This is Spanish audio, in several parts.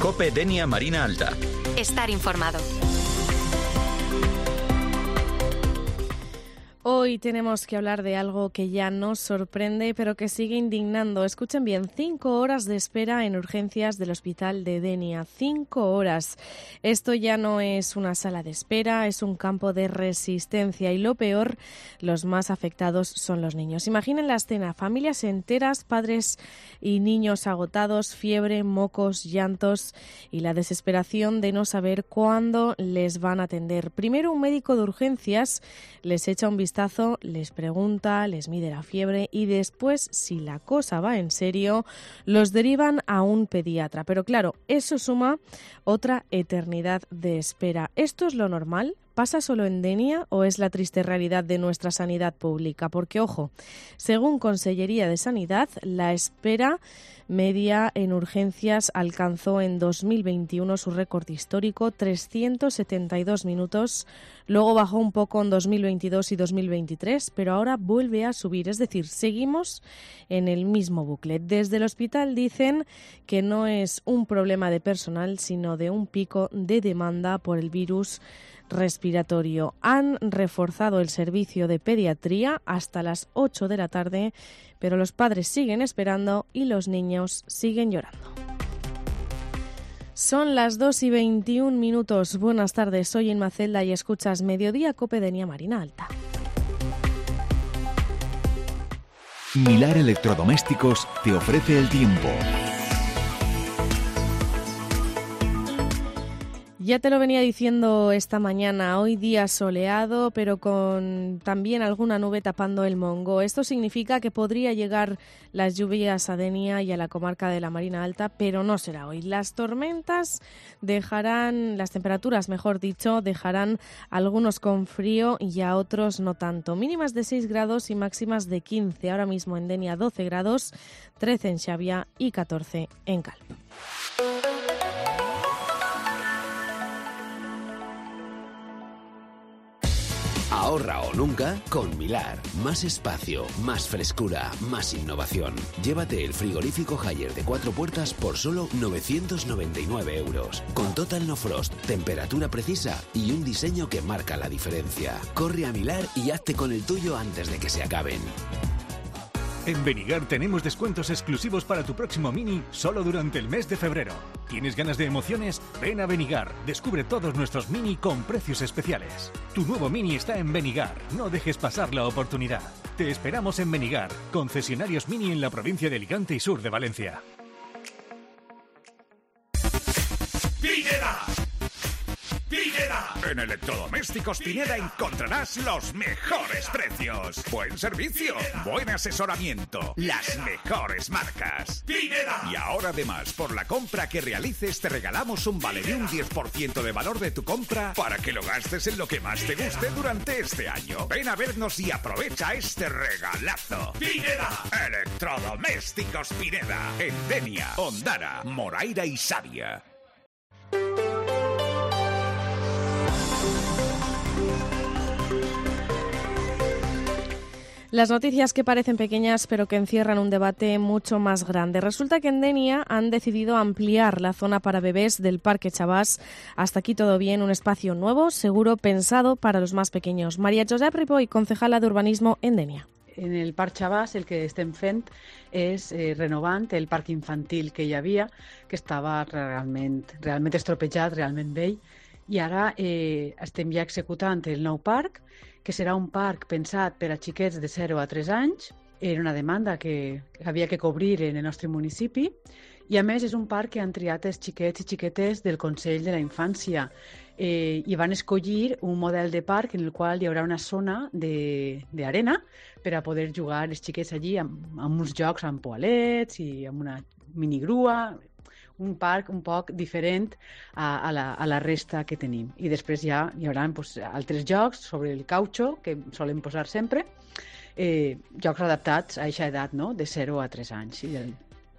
COPE Denia Marina Alta. Estar informado. Hoy tenemos que hablar de algo que ya nos sorprende, pero que sigue indignando. Escuchen bien, 5 horas de espera en urgencias del hospital de Denia. 5 horas. Esto ya no es una sala de espera, es un campo de resistencia. Y lo peor, los más afectados son los niños. Imaginen la escena, familias enteras, padres y niños agotados, fiebre, mocos, llantos y la desesperación de no saber cuándo les van a atender. Primero un médico de urgencias les echa un vistazo, les pregunta, les mide la fiebre y después, si la cosa va en serio, los derivan a un pediatra. Pero claro, eso suma otra eternidad de espera. ¿Esto es lo normal? ¿Pasa solo en Denia o es la triste realidad de nuestra sanidad pública? Porque, ojo, según Consellería de Sanidad, la espera media en urgencias alcanzó en 2021 su récord histórico, 372 minutos. Luego bajó un poco en 2022 y 2023, pero ahora vuelve a subir. Es decir, seguimos en el mismo bucle. Desde el hospital dicen que no es un problema de personal, sino de un pico de demanda por el virus respiratorio. Han reforzado el servicio de pediatría hasta las 8 de la tarde, pero los padres siguen esperando y los niños siguen llorando. Son las 2:21. Buenas tardes, soy Inma Celda y escuchas Mediodía COPE Denia Marina Alta. Milar Electrodomésticos te ofrece el tiempo. Ya te lo venía diciendo esta mañana, hoy día soleado, pero con también alguna nube tapando el Mongo. Esto significa que podría llegar las lluvias a Denia y a la comarca de la Marina Alta, pero no será hoy. Las tormentas dejarán, las temperaturas, mejor dicho, dejarán a algunos con frío y a otros no tanto. Mínimas de 6 grados y máximas de 15. Ahora mismo en Denia 12 grados, 13 en Xavia y 14 en Calp. Ahorra o nunca con Milar. Más espacio, más frescura, más innovación. Llévate el frigorífico Haier de 4 puertas por solo 999 euros. Con Total No Frost, temperatura precisa y un diseño que marca la diferencia. Corre a Milar y hazte con el tuyo antes de que se acaben. En Benigar tenemos descuentos exclusivos para tu próximo Mini solo durante el mes de febrero. ¿Tienes ganas de emociones? Ven a Benigar. Descubre todos nuestros Mini con precios especiales. Tu nuevo Mini está en Benigar. No dejes pasar la oportunidad. Te esperamos en Benigar, concesionarios Mini en la provincia de Alicante y sur de Valencia. ¡Pineda! ¡Pineda! En Electrodomésticos Pineda encontrarás los mejores precios. Buen servicio, buen asesoramiento, las mejores marcas. ¡Pineda! Y ahora además, por la compra que realices, te regalamos un vale de un 10% de valor de tu compra para que lo gastes en lo que más te guste durante este año. Ven a vernos y aprovecha este regalazo. ¡Pineda! Electrodomésticos Pineda. En Denia, Ondara, Moraira y Xavia. Las noticias que parecen pequeñas pero que encierran un debate mucho más grande. Resulta que en Denia han decidido ampliar la zona para bebés del Parque Chabás. Hasta aquí todo bien, un espacio nuevo, seguro, pensado para los más pequeños. María Josep Ripoll, concejala de urbanismo en Denia. En el Parc Chabás el que estem fent és renovant el parc infantil que hi havia, que estava realment estropejat, realment vell, i ara estem ja executant el nou parc, que serà un parc pensat per a xiquets de 0 a 3 anys. Era una demanda que havia que cobrir en el nostre municipi i a més és un parc que han triat els xiquets i xiquetes del Consell de la Infància i van escollir un model de parc en el qual hi haurà una zona d'arena per a poder jugar els xiquets allí amb uns jocs amb poalets i amb una minigrua, un parc un poc diferent a la resta que tenim. I després ja hi haurà altres jocs sobre el caucho que solen posar sempre, jocs adaptats a aquesta edat, no? De 0 a 3 anys.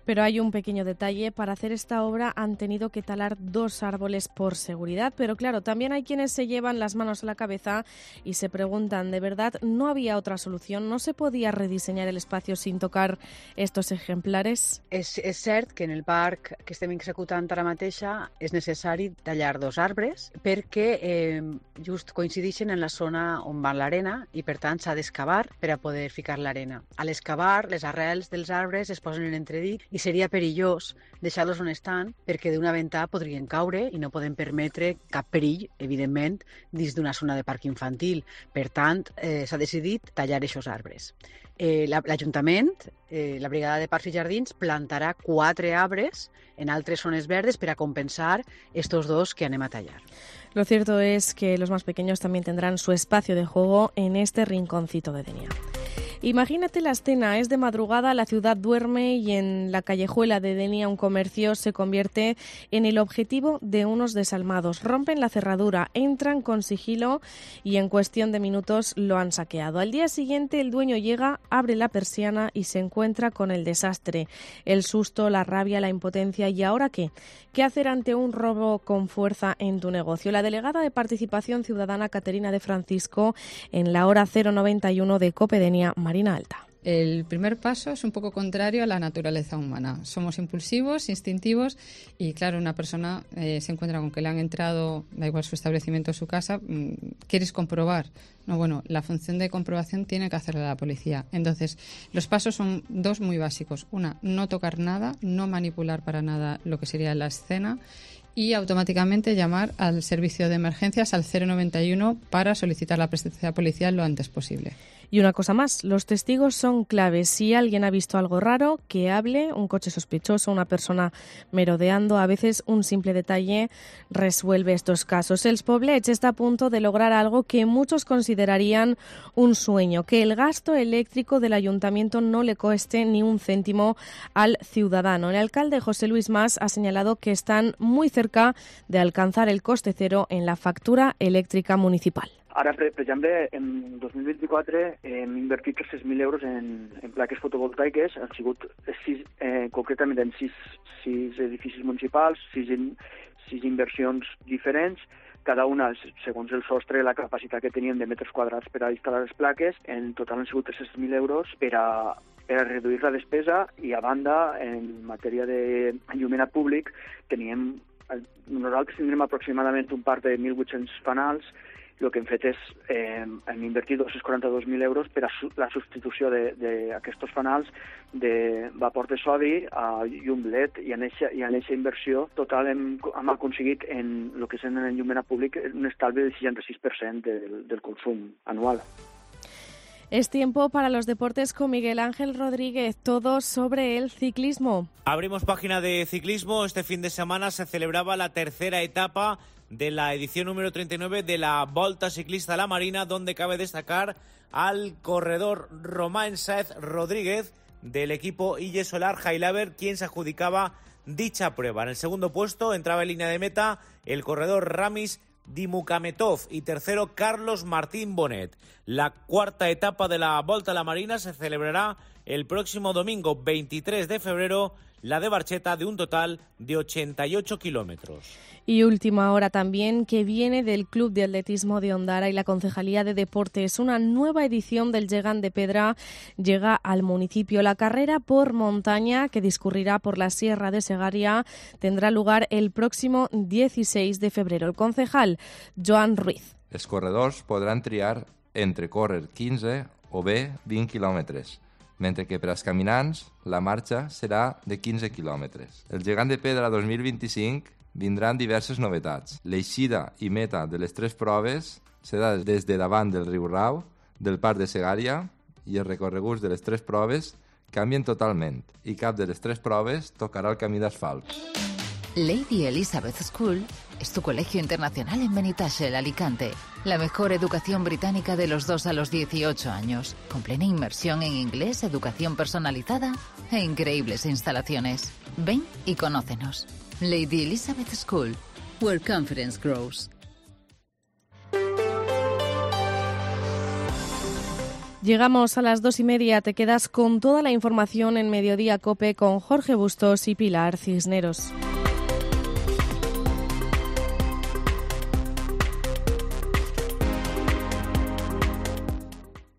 Pero hay un pequeño detalle. Para hacer esta obra han tenido que talar 2 árboles por seguridad. Pero claro, también hay quienes se llevan las manos a la cabeza y se preguntan, ¿de verdad no había otra solución? ¿No se podía rediseñar el espacio sin tocar estos ejemplares? És cert que en el parc que estem executant ara mateixa és necessari tallar 2 arbres perquè just coincideixen en la zona on va l'arena i per tant s'ha d'excavar per a poder ficar l'arena. A l'excavar, les arrels dels arbres es posen en entredit i seria perillós deixar-los on estan perquè d'una ventà podrien caure i no podem permetre cap perill, evidentment, dins d'una zona de parc infantil. Per tant, s'ha decidit tallar aquests arbres. L'Ajuntament, la Brigada de Parcs i Jardins, plantarà 4 arbres en altres zones verdes per a compensar estos 2 que anem a tallar. Lo cierto es que los más pequeños también tendrán su espacio de juego en este rinconcito de Denia. Imagínate la escena, es de madrugada, la ciudad duerme y en la callejuela de Denia un comercio se convierte en el objetivo de unos desalmados. Rompen la cerradura, entran con sigilo y en cuestión de minutos lo han saqueado. Al día siguiente el dueño llega, abre la persiana y se encuentra con el desastre, el susto, la rabia, la impotencia. ¿Y ahora qué? ¿Qué hacer ante un robo con fuerza en tu negocio? La delegada de Participación Ciudadana, Caterina de Francisco, en la hora 091 de COPE Denia, Marina Alta. El primer paso es un poco contrario a la naturaleza humana. Somos impulsivos, instintivos y, claro, una persona se encuentra con que le han entrado, da igual su establecimiento o su casa, quieres comprobar. No, bueno, la función de comprobación tiene que hacerla la policía. Entonces, los pasos son 2 muy básicos. Una, no tocar nada, no manipular para nada lo que sería la escena y automáticamente llamar al servicio de emergencias al 091 para solicitar la presencia policial lo antes posible. Y una cosa más, los testigos son claves. Si alguien ha visto algo raro, que hable, un coche sospechoso, una persona merodeando, a veces un simple detalle resuelve estos casos. Els Poblets está a punto de lograr algo que muchos considerarían un sueño, que el gasto eléctrico del ayuntamiento no le cueste ni un céntimo al ciudadano. El alcalde José Luis Mas ha señalado que están muy cerca de alcanzar el coste cero en la factura eléctrica municipal. Ara, per exemple, en 2024 hem invertit 300.000 euros en plaques fotovoltaiques. Han sigut concretament en 6 edificis municipals, 6 inversions diferents, cada una segons el sostre i la capacitat que tenien de metres quadrats per a instal·lar les plaques. En total han sigut 300.000 euros per a reduir la despesa i, a banda, en matèria d'enllumenat públic, nosaltres tindrem aproximadament un parc de 1.800 fanals. El que hem fet és hem invertit 242.000 euros per a la substitució d'aquests fanals de vapor de sodi a llum LED, i en aquesta inversió total hem aconseguit en el que és en l'enllumenat públic un estalvi del 66% del consum anual. Es tiempo para los deportes con Miguel Ángel Rodríguez, todo sobre el ciclismo. Abrimos página de ciclismo. Este fin de semana se celebraba la 3ª etapa de la edición número 39 de la Volta Ciclista a la Marina, donde cabe destacar al corredor Romain Sáez Rodríguez del equipo Ille Solar Jailaber, quien se adjudicaba dicha prueba. En el segundo puesto entraba en línea de meta el corredor Ramis Dimukametov y tercero Carlos Martín Bonet. La 4ª etapa de la Volta a la Marina se celebrará el próximo domingo 23 de febrero, la de Barcheta, de un total de 88 kilómetros. Y última hora también, que viene del Club de Atletismo de Ondara y la Concejalía de Deportes. Una nueva edición del Llegan de Pedra llega al municipio. La carrera por montaña, que discurrirá por la Sierra de Segaria, tendrá lugar el próximo 16 de febrero. El concejal, Joan Ruiz. Els corredors podran triar entre córrer 15 o bé 20 quilòmetres, mentre que per als caminants la marxa serà de 15 quilòmetres. El Gegant de Pedra 2025 vindran diverses novetats. L'eixida i meta de les 3 proves serà des de davant del riu Rau, del Parc de Segària, i els recorreguts de les 3 proves canvien totalment i cap de les 3 proves tocarà el camí d'asfalt. Lady Elizabeth School es tu colegio internacional en Benitatxell, Alicante. La mejor educación británica de los 2 a los 18 años, con plena inmersión en inglés, educación personalizada e increíbles instalaciones. Ven y conócenos. Lady Elizabeth School, where confidence grows. Llegamos a las 2:30. Te quedas con toda la información en Mediodía COPE con Jorge Bustos y Pilar Cisneros.